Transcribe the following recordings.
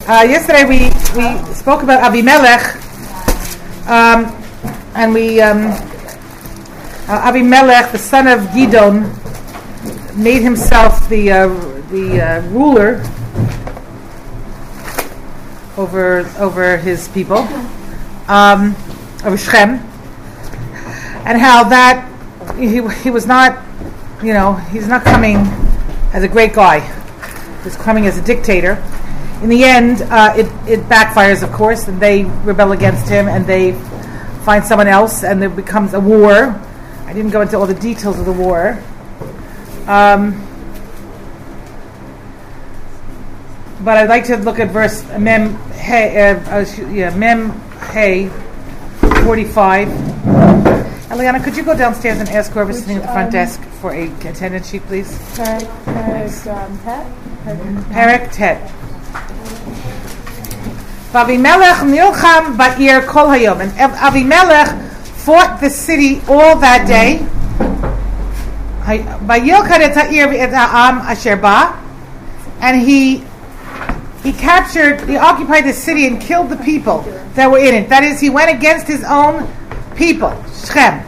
Yesterday we spoke about Avimelech, and Avimelech, the son of Gidon, made himself the ruler over his people, over Shechem, and how that he was not, he's not coming as a great guy. He's coming as a dictator. In the end, it backfires, of course, and they rebel against him, and they find someone else, and there becomes a war. I didn't go into all the details of the war. But I'd like to look at verse Mem Hey 45. Eliana, could you go downstairs and ask whoever's sitting at the front desk for a attendance sheet, please? Perek Tet. Avimelech nilcham ba'ir kol hayom, and Avimelech fought the city all that day. Vayilchad et ha'ir v'et ha'am asher ba, and he occupied the city and killed the people that were in it. That is, he went against his own people, Shechem.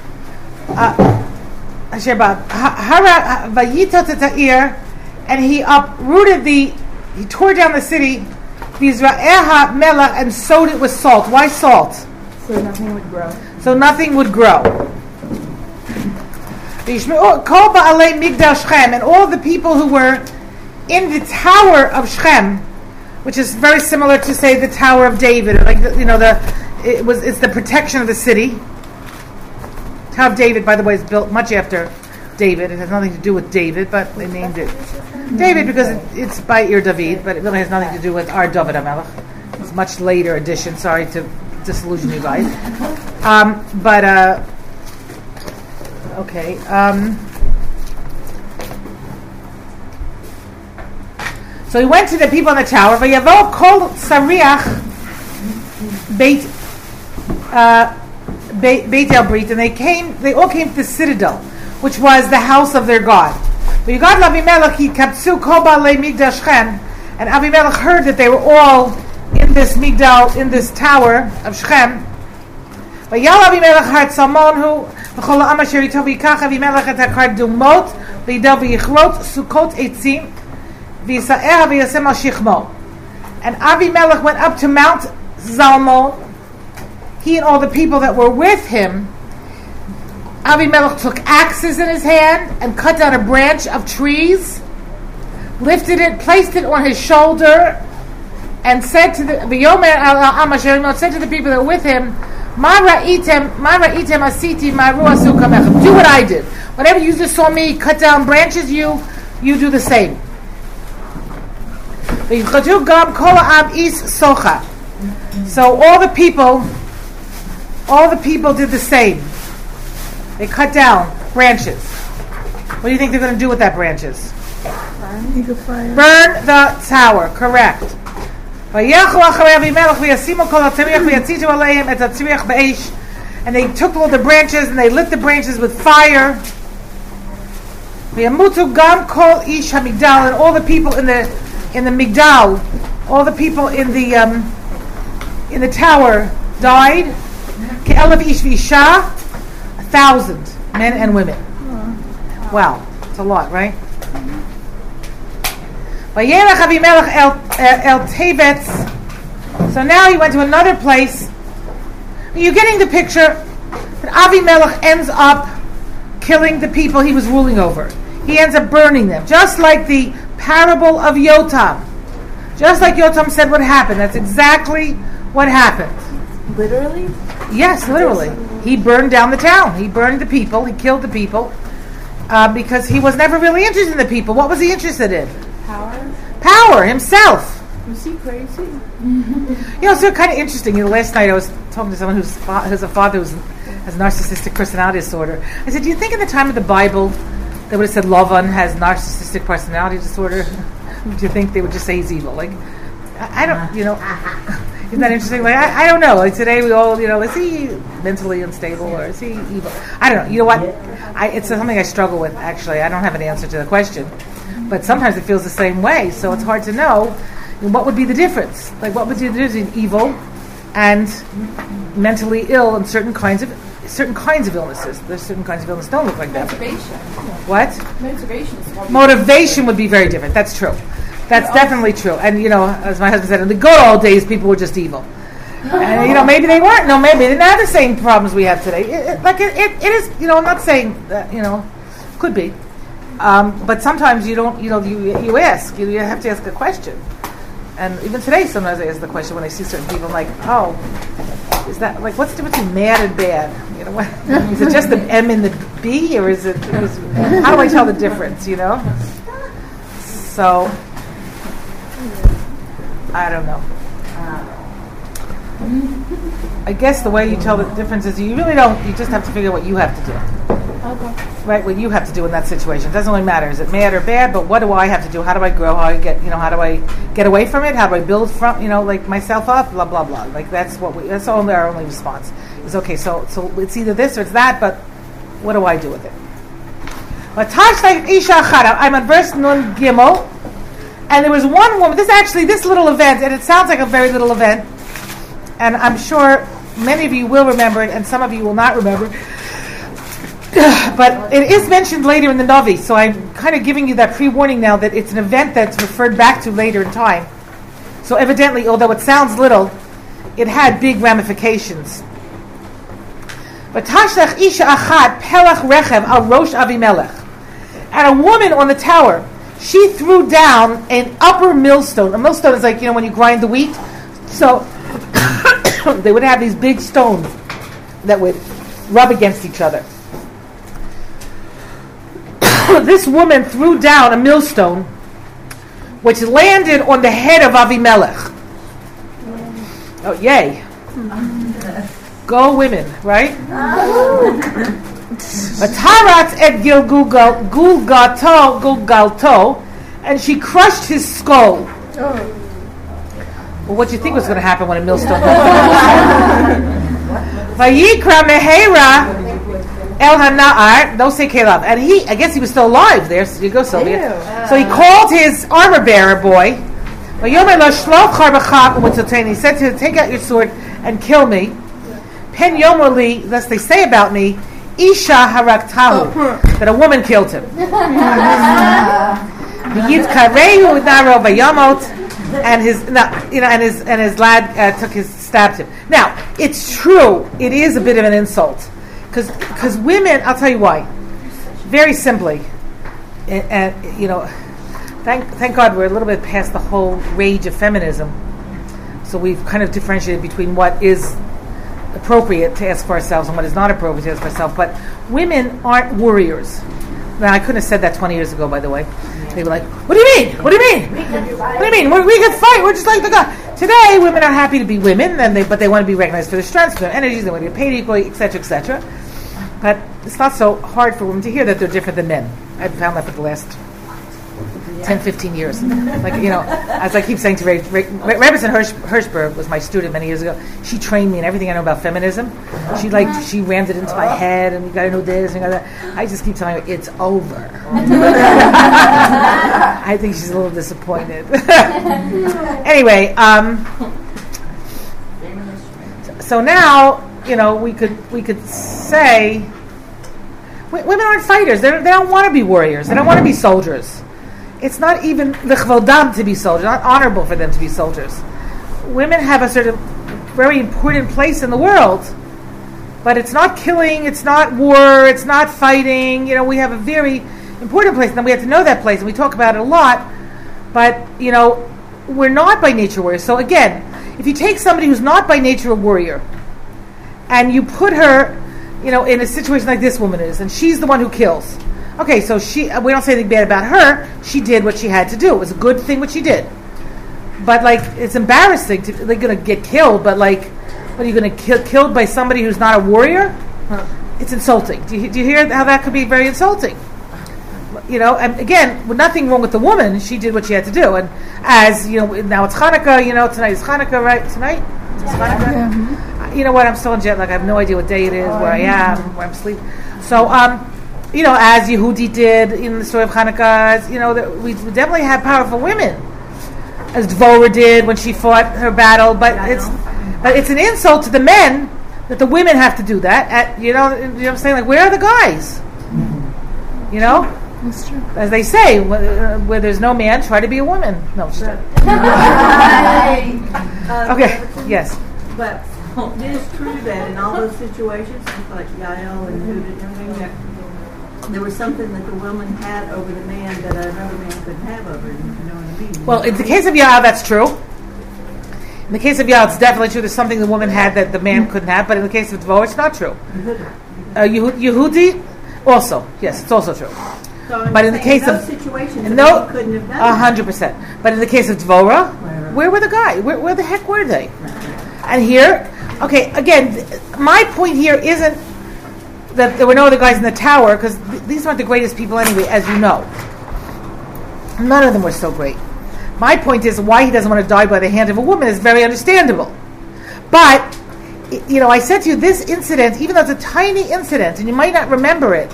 Asher ba vayitot et ha'ir, and he tore down the city. V'yizra'eha melach, and sowed it with salt. Why salt? So nothing would grow. Kol ba'alei migdal Shechem, and all the people who were in the tower of Shechem, which is very similar to, say, the Tower of David, or it's the protection of the city. Tower of David, by the way, is built much after David. It has nothing to do with David, but they named it David because it's by Ir David, but it really has nothing to do with our David HaMelech. It's a much later addition. Sorry to disillusion you guys. Okay. So he went to the people in the tower. Vayavo kol sariach Beit El Brit, and they all came to the citadel, which was the house of their God. And Avimelech heard that they were all in this migdal, in this tower of Shechem. And Avimelech went up to Mount Zalmon, he and all the people that were with him. Avimelech took axes in his hand and cut down a branch of trees, lifted it, placed it on his shoulder, and said to the people that were with him, do what I did. Whatever you just saw me cut down branches, you do the same. So all the people did the same. They cut down branches. What do you think they're going to do with that branches? Burn the tower. Correct. And they took all the branches and they lit the branches with fire. And all the people in the migdal, all the people in the tower died. 1,000 men and women. Wow, it's a lot, right? So now he went to another place. Are you getting the picture? That Avimelech ends up killing the people he was ruling over. He ends up burning them, just like the parable of Yotam. Just like Yotam said what happened. That's exactly what happened. Literally? Yes, literally. He burned down the town. He burned the people. He killed the people because he was never really interested in the people. What was he interested in? Power himself. Was he crazy? So kind of interesting. Last night I was talking to someone who's a father who has narcissistic personality disorder. I said, do you think in the time of the Bible they would have said Lavan has narcissistic personality disorder? Do you think they would just say he's evil? Like, I don't, isn't that interesting? Like, I don't know. Like today we all, is he mentally unstable or is he evil? I don't know. You know what? It's something I struggle with, actually. I don't have an answer to the question. But sometimes it feels the same way, so it's hard to know. And what would be the difference? Like, what would be the difference between evil and mentally ill and certain kinds of illnesses? There's certain kinds of illnesses don't look like that. Motivation. What? Motivation is what Motivation would be very different. That's true. That's definitely true. And, as my husband said, in the good old days, people were just evil. And, maybe they weren't. No, maybe they didn't have the same problems we have today. It is, I'm not saying that, could be. But sometimes you don't, you ask. You have to ask a question. And even today, sometimes I ask the question when I see certain people, I'm like, oh, is that, like, what's the difference between mad and bad? What, is it just the M and the B, or is it, how do I tell the difference, So, I don't know. I guess the way you tell the difference is you really don't, you just have to figure out what you have to do. Okay. Right, what you have to do in that situation. It doesn't really matter. Is it mad or bad? But what do I have to do? How do I grow? How do I get, how do I get away from it? How do I build from, like myself up? Blah, blah, blah. Like that's that's only our only response. Is okay, so it's either this or it's that, but what do I do with it? I'm on verse Nun Gimel, and there was one woman, this little event, and it sounds like a very little event, and I'm sure many of you will remember it, and some of you will not remember it. But it is mentioned later in the Navi, so I'm kind of giving you that pre-warning now that it's an event that's referred back to later in time. So evidently, although it sounds little, it had big ramifications. But Tashlech Isha Achat Pelach Rechev Al Rosh Avimelech, and a woman on the tower, she threw down an upper millstone. A millstone is like, when you grind the wheat. So they would have these big stones that would rub against each other. This woman threw down a millstone which landed on the head of Avimelech. Oh, yay. Go women, right? Atarat et Gulgalto, and she crushed his skull. Well, what do you think was going to happen when a millstone Vayikra Mehera El Hana'ar, don't say Caleb. And I guess he was still alive there. So you go, Sylvia. So he called his armor bearer boy. He said to him, take out your sword and kill me. Pen Yomoli, lest they say about me, Isha Haraktahu, that a woman killed him. And his lad stabbed him. Now, it's true, it is a bit of an insult. Because women, I'll tell you why. Very simply, and thank God we're a little bit past the whole rage of feminism. So we've kind of differentiated between what is appropriate to ask for ourselves and what is not appropriate to ask for ourselves. But women aren't warriors. Now, I couldn't have said that 20 years ago, by the way. They were like, what do you mean? What do you mean? What do you mean? We can fight. We're just like the guy. Today, women are happy to be women, but they want to be recognized for their strengths, for their energies, they want to get paid equally, etc., etc. But it's not so hard for women to hear that they're different than men. I've found that for the last 10, 15 years. As I keep saying to Rebbetzin Hirschberg was my student many years ago. She trained me in everything I know about feminism. She rammed it into my head, and you got to know this and that. I just keep telling her it's over. I think she's a little disappointed. Anyway, so now we could say women aren't fighters. They don't want to be warriors. They don't want to be soldiers. It's not even l'chvodam to be soldiers, not honorable for them to be soldiers. Women have a sort of very important place in the world, but it's not killing, it's not war, it's not fighting. We have a very important place, and we have to know that place, and we talk about it a lot, but, we're not by nature warriors. So again, if you take somebody who's not by nature a warrior, and you put her, in a situation like this woman is, and she's the one who kills. Okay, so we don't say anything bad about her. She did what she had to do. It was a good thing what she did. But, it's embarrassing. They're going to get killed, but, what are you going to get killed by somebody who's not a warrior? It's insulting. Do you hear how that could be very insulting? And again, nothing wrong with the woman. She did what she had to do. And as, now it's Hanukkah, tonight is Hanukkah, right? Tonight? It's Hanukkah? Yeah. You know what? I'm still in jet lag. I have no idea what day it is, where I am, where I'm sleeping. So, as Yehudi did in the story of Hanukkah, we definitely have powerful women. as Dvorah did when she fought her battle. But it's an insult to the men that the women have to do that. You know what I'm saying? Like, where are the guys? You know, That's true. as they say, where there's no man, try to be a woman. No, it's true. Okay. Yes. But it is true that in all those situations, like Yael and Judah and everything, that there was something that the woman had over the man that another man couldn't have over him. You know what I mean? Well, in the case of Yael, that's true. In the case of Yael, it's definitely true. There's something the woman had that the man couldn't have. But in the case of Dvorah, it's not true. Yehudi, also, yes, it's also true. So I'm But in the saying case those of situations, the no, man couldn't have done 100%. But in the case of Dvorah, where were the guys? Where the heck were they? And here, okay, again, my point here isn't that there were no other guys in the tower, because these aren't the greatest people anyway, as you know. None of them were so great. My point is why he doesn't want to die by the hand of a woman is very understandable. But, you know, I said to you, this incident, even though it's a tiny incident, and you might not remember it,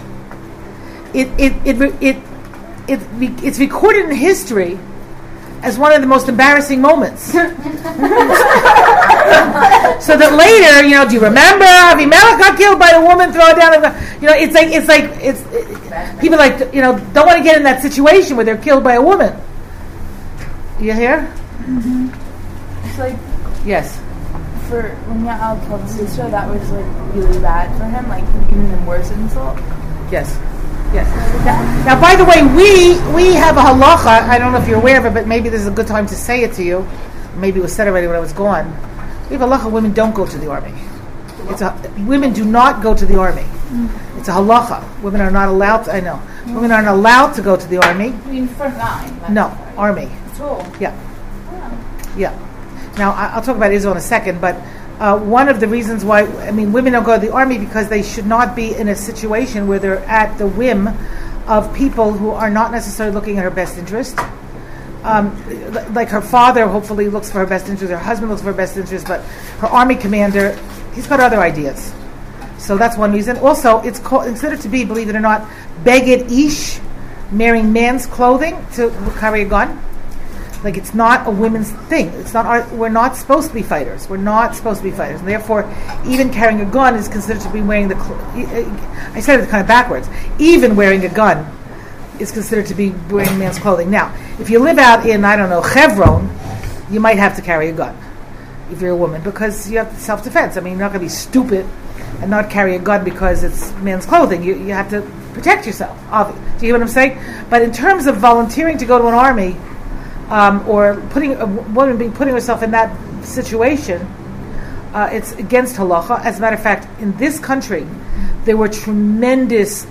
it's recorded in history as one of the most embarrassing moments. So that later, you know, do you remember Avimelech got killed by a woman thrown down? You know, it's people like, you know, don't want to get in that situation where they're killed by a woman. You hear? Mm-hmm. It's like, Yes. for when Yael killed his sister, that was like really bad for him, like even a worse insult. Yes. Yes. Now, by the way, we have a halacha. I don't know if you're aware of it, but maybe this is a good time to say it to you. Maybe it was said already when I was gone. We have a halacha. Women don't go to the army. Women do not go to the army. It's a halacha. Women are not allowed to. I know. Women aren't allowed to go to the army. I mean, front line. No, army. Cool. Yeah. Yeah. Now, I'll talk about Israel in a second, but one of the reasons why, I mean, women don't go to the army because they should not be in a situation where they're at the whim of people who are not necessarily looking at her best interest. Like her father hopefully looks for her best interest, her husband looks for her best interest, but her army commander, he's got other ideas. So that's one reason. Also, it's considered to be, believe it or not, beged ish, wearing man's clothing to carry a gun. Like, it's not a women's thing. It's not. We're not supposed to be fighters. We're not supposed to be fighters, and therefore, even carrying a gun is considered to be wearing the. I said it kind of backwards. Even wearing a gun is considered to be wearing man's clothing. Now, if you live out in, I don't know, Hebron, you might have to carry a gun if you're a woman, because you have self-defense. I mean, you're not going to be stupid and not carry a gun because it's men's clothing. You have to protect yourself. Obviously. Do you hear what I'm saying? But in terms of volunteering to go to an army, or putting a woman putting herself in that situation, it's against halacha. As a matter of fact, in this country, there were tremendous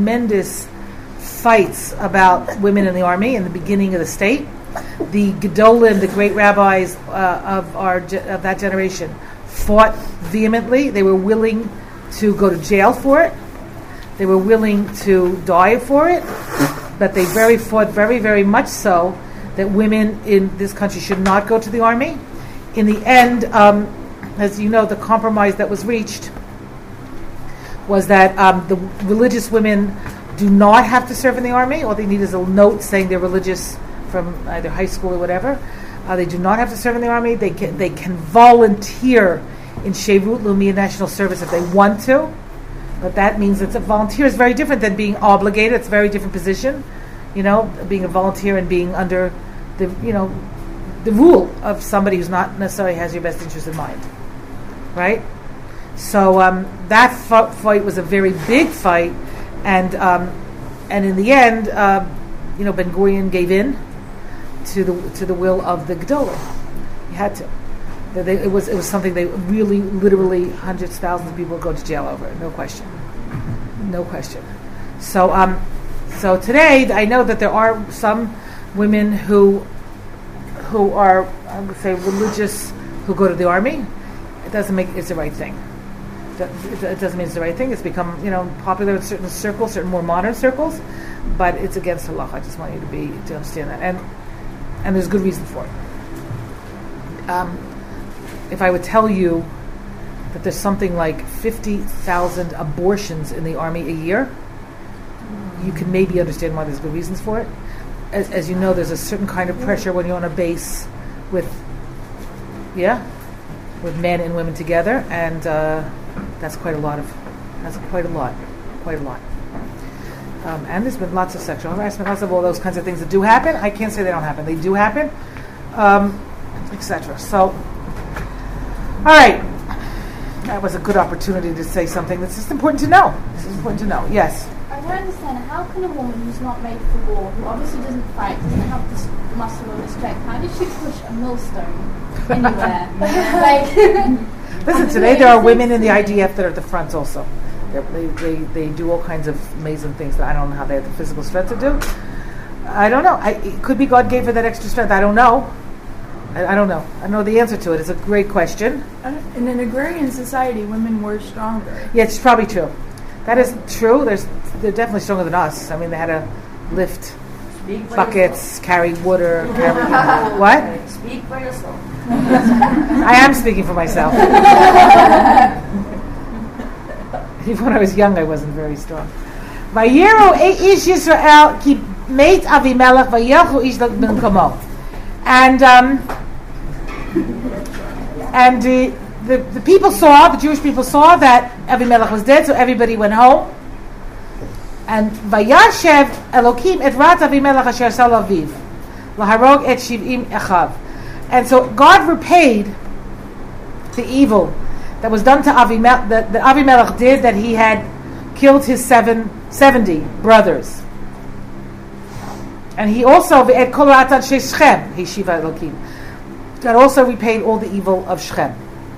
fights about women in the army in the beginning of the state. The Gedolim, the great rabbis of that generation, fought vehemently. They were willing to go to jail for it. They were willing to die for it. But they fought very, very much so that women in this country should not go to the army. In the end, as you know, the compromise that was reached was that the religious women do not have to serve in the army. All they need is a note saying they're religious from either high school or whatever. They do not have to serve in the army. They can volunteer in Sheirut Leumi, national service, if they want to. But that means that a volunteer is very different than being obligated. It's a very different position. You know, being a volunteer and being under the rule of somebody who's not necessarily has your best interest in mind, right? So that fight was a very big fight, and in the end, Ben Gurion gave in to the will of the Gedolim. He had to. It was something they really, literally, hundreds, thousands of people would go to jail over. No question. So today, I know that there are some women who are, I would say, religious, who go to the army. It doesn't make it's the right thing. It doesn't mean it's the right thing. It's become, popular in certain circles, certain more modern circles, but it's against halacha. I just want you to understand that, and there's good reason for it. If I would tell you that there's something like 50,000 abortions in the army a year, you can maybe understand why there's good reasons for it. as you know, there's a certain kind of pressure when you're on a base with men and women together, and that's quite a lot. And there's been lots of sexual harassment, lots of all those kinds of things that do happen. I can't say they don't happen; they do happen, etc. So, all right, that was a good opportunity to say something that's just important to know. Yes. I don't understand, how can a woman who's not made for war, who obviously doesn't fight, doesn't have this muscle or the strength, how does she push a millstone anywhere? Listen, today there are women in the IDF that are at the front also. They do all kinds of amazing things that I don't know how they have the physical strength to do. I don't know. It could be God gave her that extra strength. I don't know. I don't know. I know the answer to it. It's a great question. In an agrarian society, women were stronger. Yeah, it's probably true. That is true. They're definitely stronger than us. I mean, they had to lift buckets, carry water, carry what? Speak for yourself. I am speaking for myself. Even when I was young, I wasn't very strong. Vayiru ish Yisrael ki meit Avimelech vayelchu ish b'mkomo. And the people saw, the Jewish people saw that Avimelech was dead, so everybody went home. And Vayashev Elokim et rat Avimelech asher sal aviv laharog et shiv'im echav. And so God repaid the evil that was done to Avimelech, that Avimelech did, that he had killed his 70 brothers. And he also et kol rat anshe Shechem he shiva Elokim. God also repaid all the evil of Shechem.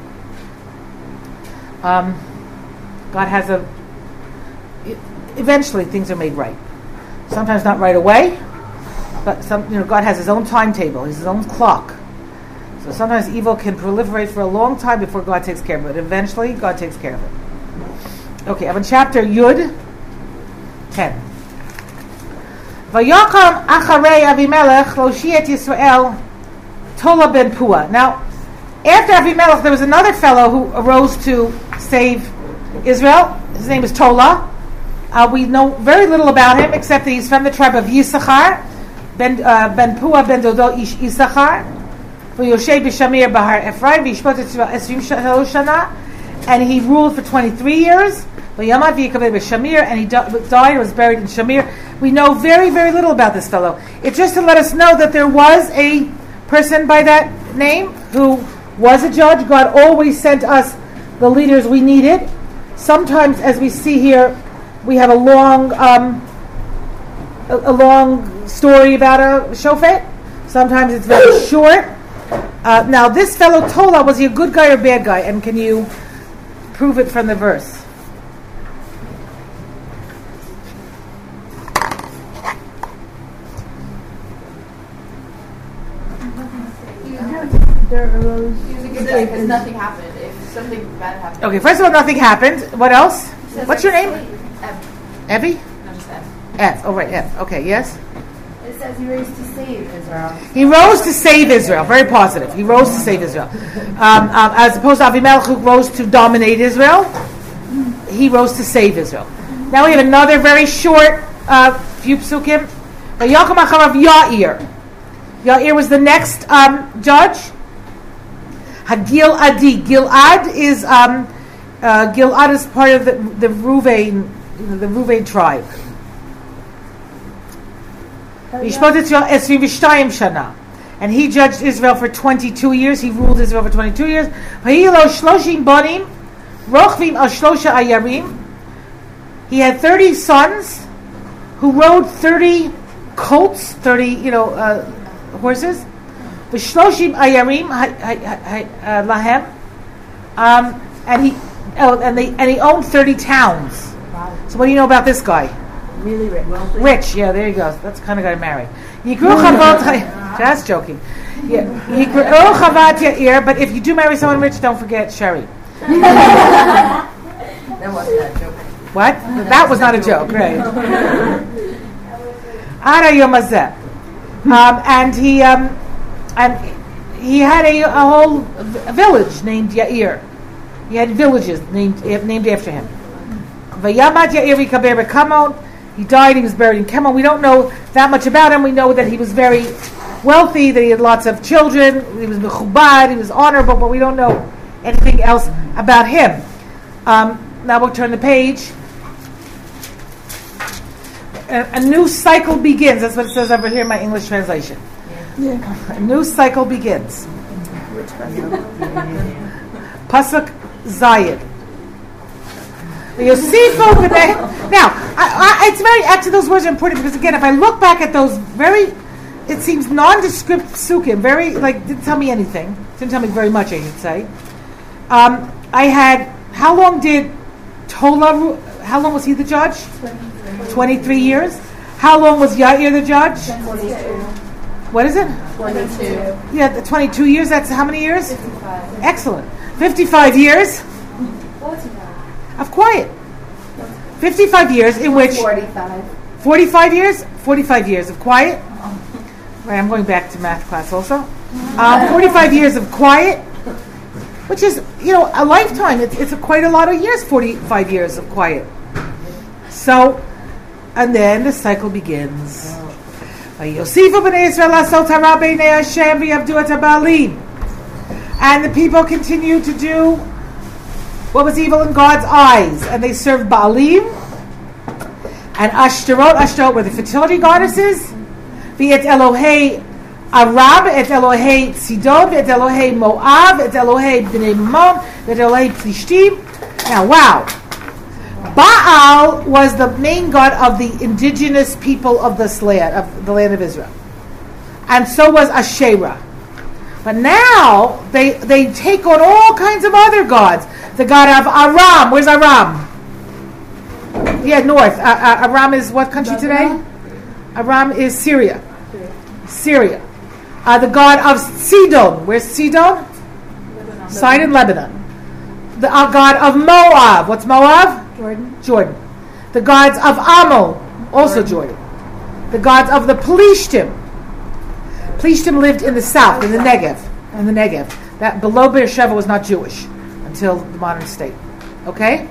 God has eventually things are made right. Sometimes not right away, but God has His own timetable, His own clock. So sometimes evil can proliferate for a long time before God takes care of it. But eventually, God takes care of it. Okay, I'm in chapter Yud 10. Vayakam acharei Avimelech loshiyet Yisrael Tola ben Pua. Now, after Avimelech, there was another fellow who arose to save Israel. His name is Tola. We know very little about him, except that he's from the tribe of Yisachar. Ben Pua ben Dodo ish Yisachar. V'yoshei b'Shamir b'Har Ephraim v'yishpot Yisrael esrim shana. And he ruled for 23 years. V'yamad v'yikaveh b'Shamir, and he died, was buried in Shamir. We know very, very little about this fellow. It's just to let us know that there was a person by that name who was a judge. God always sent us the leaders we needed. Sometimes, as we see here, we have a long story about a shofet. Sometimes it's very short. Now, this fellow Tola, was he a good guy or bad guy? And can you prove it from the verse? He was a good guy because nothing happened. If something bad happened. Okay, first of all, nothing happened. What else? What's your name? Evie? No, just Ev. Ev. Oh, right, Ev. Okay, yes? It says he rose to save Israel. He rose to save Israel. Very positive. He rose to save Israel. As opposed to Avimelech, who rose to dominate Israel, he rose to save Israel. Now we have another very short few psukim. Vayakam acharav Yair. Yair was the next judge. Hagil Adi. Gilad is Gilad is part of the Ruvain tribe. And he judged Israel for 22 years. He ruled Israel for 22 years. He had 30 sons who rode 30 colts, 30 horses. And he owned 30 towns. Wow. So what do you know about this guy? Really rich. Rich, yeah, there you go. That's the kind of guy to marry. Just joking. Yeah. But if you do marry someone rich, don't forget Sherry. That wasn't a joke. What? That was not a joke, right? Ara Yomazeh. And he had a whole village named Yair. He had villages named after him. Vayamad Yair v'kaber b'kamon, He died. He was buried in Kemal. We don't know that much about him. We know that he was very wealthy, that he had lots of children. He was mechubad. He was honorable, but we don't know anything else about him. Now we'll turn the page. A new cycle begins. That's what it says over here in my English translation. A new cycle begins. Pasuk Zayin. Now, it's very, actually those words are important because again, if I look back at those it seems nondescript psukim, didn't tell me anything. Didn't tell me very much, I should say. I had, how long was he the judge? 23 years. How long was Yair the judge? 22. What is it? 22. Yeah, the 22 years, that's how many years? 55. Excellent. 55 years 45. of quiet. 55 years in which... 45. 45 years? 45 years of quiet. Right, I'm going back to math class also. 45 years of quiet, which is, a lifetime. It's quite a lot of years, 45 years of quiet. So, and then the cycle begins. And the people continue to do what was evil in God's eyes, and they served Baalim and Ashtaroth. Ashtaroth were the fertility goddesses. Et Elohei Arab, et Elohei Sidon, et Elohei Moab, et Elohei Bnei Mammon, et Elohei Plishtim. Now, wow. Baal was the main god of the indigenous people of this land, of the land of Israel. And so was Asherah. But now they take on all kinds of other gods. The god of Aram. Where's Aram? Yeah, north. Aram is what country today? Aram is Syria. Syria. The god of Sidon. Where's Sidon? Sidon, Lebanon. The god of Moab. What's Moab? Jordan. The gods of Ammon. Also Jordan. The gods of the Plishtim. Plishtim lived in the south, in the Negev. That below Beersheba was not Jewish until the modern state. Okay?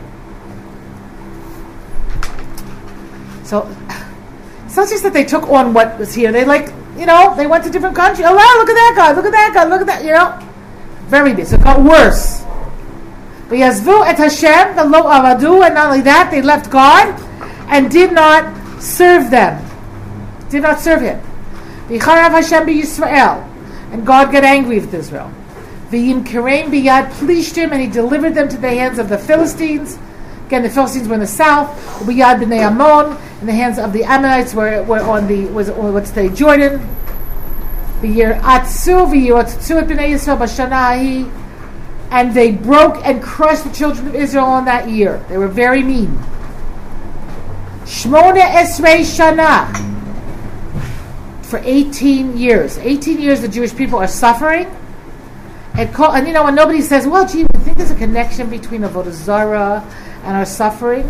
So, it's not just that they took on what was here. They they went to different countries. Oh, wow, look at that God, look at that God, look at that, Very big. So it got worse. But Yazvu et Hashem, the lo avadu, and not only that, they left God and did not serve them. Did not serve Him. V'charav Hashem b'Yisrael, and God got angry with Israel. V'yim kireim b'yad plishtim, and He delivered them to the hands of the Philistines. Again, the Philistines were in the south. B'yad b'nei Ammon, in the hands of the Ammonites were on what's today Jordan. V'yiratzu et b'nei Yisrael b'shana ahi, and they broke and crushed the children of Israel on that year. They were very mean. Shmona esrei shana. For 18 years. 18 years the Jewish people are suffering. And when nobody says, well, gee, we think there's a connection between Avodah Zarah and our suffering?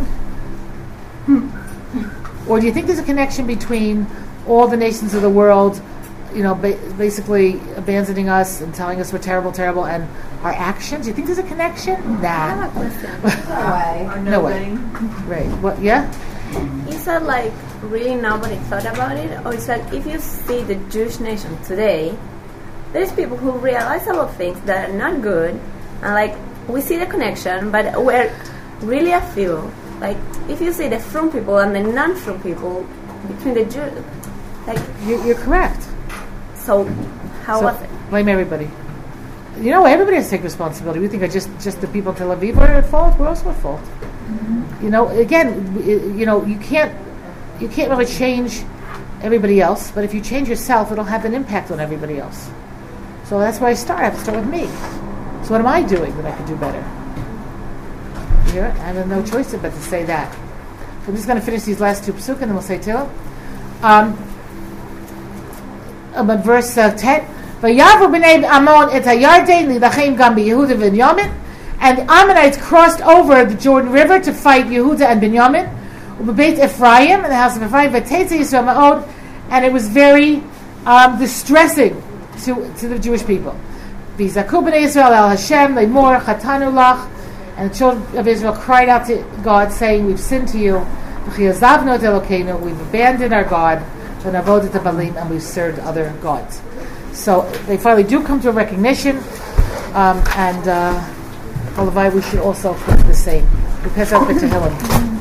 Or do you think there's a connection between all the nations of the world, basically abandoning us and telling us we're terrible, and our actions? Do you think there's a connection? Nah. No way. Right. What? Yeah? Is that really nobody thought about it? Or is that if you see the Jewish nation today, there's people who realize about things that are not good, and we see the connection, but we're really a few. If you see the frum people and the non-frum people between the Jews, you're correct. So how was it? Blame everybody. Everybody has to take responsibility. We think just the people in Tel Aviv are at fault. We're also at fault. Mm-hmm. You can't really change everybody else, but if you change yourself, it'll have an impact on everybody else. So that's where I start. I have to start with me. So what am I doing that I could do better? I have no choice but to say that. So I'm just going to finish these last two psukim, and then we'll say Tehillah. But verse 10, Vayavu b'nei Ammon et hayarden lidachem gam b'Yehuda v'Binyamin, and the Ammonites crossed over the Jordan River to fight Yehuda and Binyamin, u'b'beit Ephraim, in the house of Ephraim, v'teitze Yisrael ma'od, and it was very distressing to the Jewish people. V'zaku b'nei Yisrael el Hashem le'mor chatanu lach, and the children of Israel cried out to God, saying, we've sinned to you. We've abandoned our God, and we've served other gods. So they finally do come to a recognition, and we should also do the same. We pass out to Tehillim.